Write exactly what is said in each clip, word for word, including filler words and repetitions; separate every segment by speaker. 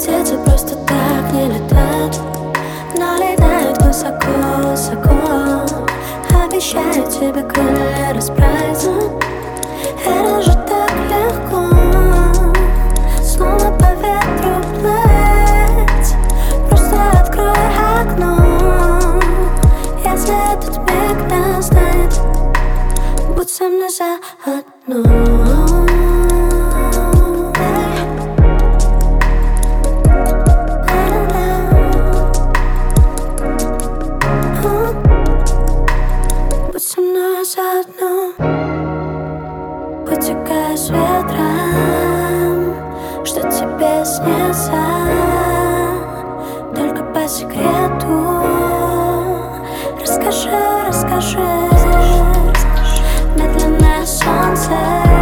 Speaker 1: птицы просто так не летают, но летают высоко-высоко. Обещаю тебе крылья расправить. Это же так легко, словно по ветру плыть. Просто открой окно, если этот миг настанет, будь со мной заодно. Заодно потекая с ветром, что тебе снится, только по секрету. Расскажи, расскажи. Медленное солнце,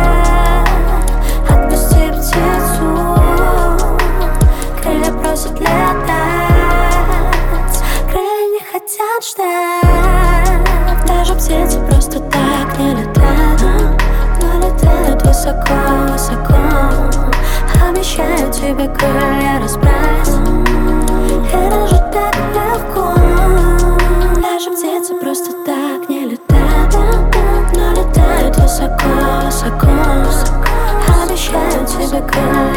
Speaker 1: отпусти птицу, крылья просят летать, крылья не хотят ждать. Даже птицы просто так не летают, но летают высоко-высоко. Обещаю тебе крылья расправить. Это же так легко. Даже птицы просто так не летают, но летают высоко-высоко. Обещаю тебе крылья.